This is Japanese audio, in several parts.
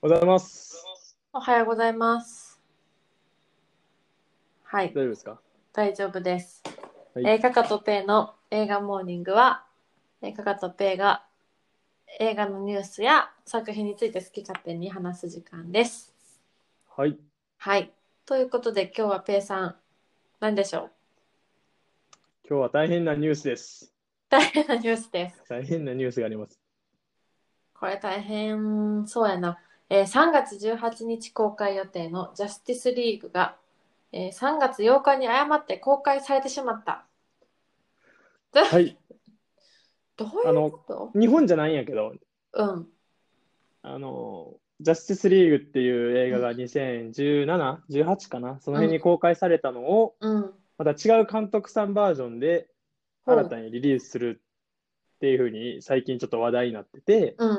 おはようございます。 おはようございます。はい、 大丈夫ですか？ 大丈夫です。 はい。 カカとペイの映画モーニングは、カカとペイが映画のニュースや作品について好き勝手に話す時間です。 はい。 はい。ということで今日はペイさん、何でしょう？ 今日は大変なニュースです。 大変なニュースです。 大変なニュースがあります。 これ大変そうやな。3月18日公開予定のジャスティスリーグが、3月8日に誤って公開されてしまった。 はい。 どういうあの、 こと？ 日本じゃないんやけど、 うん。 ジャスティスリーグっていう映画が2017、18かな、そのうん。 辺に公開されたのを、 うん。 また違う監督さんバージョンで新ほう。 たにリリースするっていうふうに最近ちょっと話題になってて、 うん。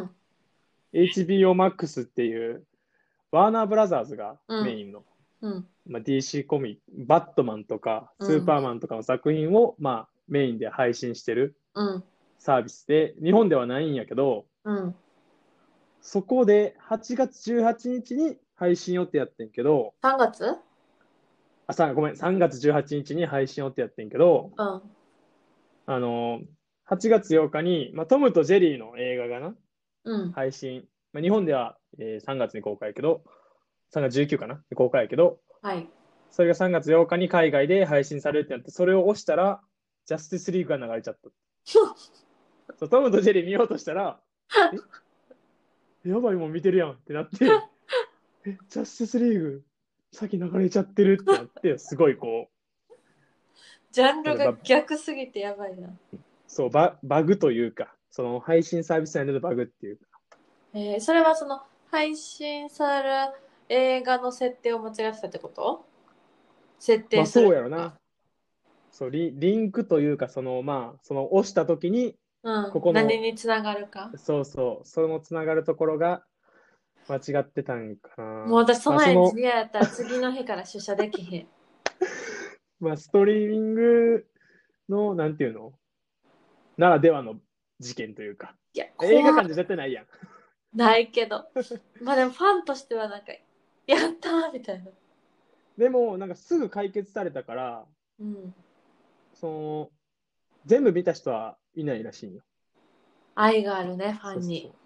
HBO Max っていうワーナーブラザーズがうん。 メインのうん。 DC コミック、バットマンとかうん。 スーパーマンとかの作品を、メインで配信してるうん。 サービスで、日本ではないんやけど、 うん。 そこで8月18日にちに配信予定やってんけど、 3月？ ごめん、3月18日に配信予定やってんけど、 うん。 あの8月8日に、トムとジェリーの映画がな、 うん。 配信、日本では、3月に公開やけど、3月19かな公開やけど、 はい。 それが3月8日に海外で配信されるってなって、それを押したら、ジャスティスリーグが流れちゃった。そう、トムとジェリー見ようとしたら、え、やばいもん見てるやんってなって、ジャスティスリーグ、先流れちゃってるってなって、すごいジャンルがなんか逆すぎてやばいな。 そうバグというか、その配信サービス内でのバグっていうか、 それはその配信される映画の設定を間違ってたってこと？設定するそう人が。 やろな。そう、リンクというか、その押した時に、 うん。 ここの、 何につながるか。 そうそう、そのつながるところが間違ってたんかな。 もう私そのエンジその、 ニアやったら次の日から出社できへん。 ストリーミングの、なんていうのならではの事件というか、 いや、 映画怖い。 館じゃ絶対ないやん。 ないけど。まあでもファンとしてはなんか、やったーみたいな。 でも、なんかすぐ解決されたから、 うん。 その、全部見た人はいないらしいんよ。 愛があるね、ファンに。 そうそうそう。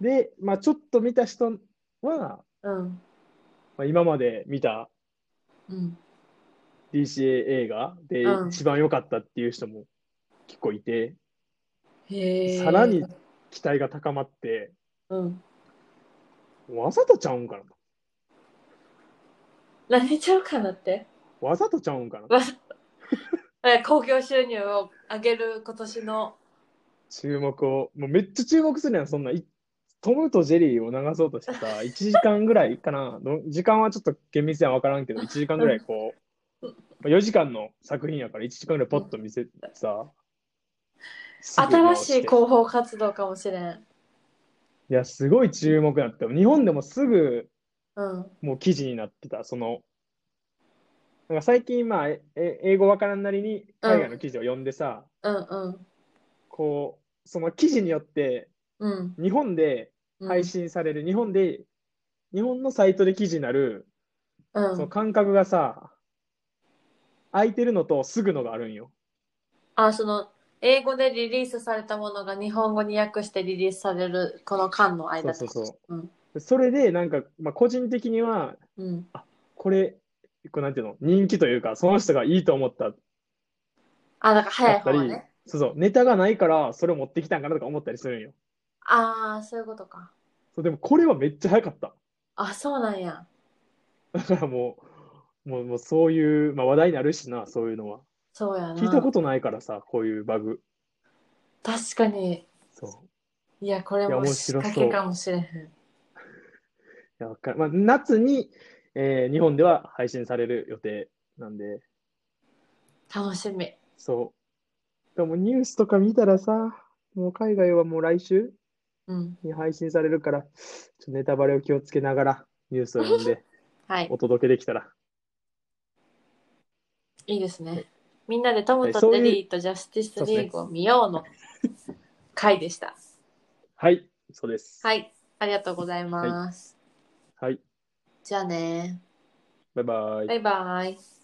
で、ちょっと見た人は、 うん。 今まで見たうん。 DCA 映画でうん。 一番良かったっていう人も結構いて、さらにへえ。 期待が高まって、 うん。 わざとちゃうんかなと。 何ちゃうかなって。 わざとちゃうんかなと。 わ興行収入を上げる今年の。 注目を、もうめっちゃ注目するやん、そんな。トムとジェリーを流そうとしてさ、1時間ぐらいかな。時間はちょっと厳密には分からんけど、1時間ぐらいうん。 4時間の作品やから1時間ぐらいポッうん。 と見せてさ、すぐ新しい直して。 広報活動かもしれん。 いや、すごい注目になって、日本でもすぐうん。 もう記事になってた。なんか最近英語わからんなりにうん。 海外の記事を読んでさ、 うん。うん。 その記事によってうん。 日本で配うん。 信される、日本のサイトで記事になる、そのうん。 感覚がさ、空いてるのとすぐのがあるんよ。 あ、その、英語でリリースされたものが日本語に訳してリリースされる、この間の間ってこと？ そうそうそうん。 う。それで、なんか、個人的には、 うん。 あ、これ、なんていうの、人気というか、その人がいいと思あ、だから早いかったり、 方がね。 そうそう、ネタがないから、それを持ってきたんかなとか思ったりするんよ。 ああ、そういうことか。 そう、でもこれはめっちゃ早かった。 あ、そうなんや。 だからもうそういう、話題になるしな、そういうのは。 そうやな。 聞いたことないからさ、こういうバグ。 確かに。 そう。 いや、これいや、 も面仕掛け白そう。 かもしれへん。 いや、夏に、日本では配信される予定なんで、 楽しみ。 そう。でもニュースとか見たらさ、もう海外はもう来週うん。 に配信されるから、ネタバレを気をつけながらニュースを読んではい。 お届けできたら。 いいですね。 はい。 みんなでトムはい、 とジそういう、 ェリーとジャスティスそうですね。 リーグを見ようの回でした。 はい、そうです。 はい。 ありがとうございはい。 ます。 はい。 じゃあね。 バイバイ。 バイバイ。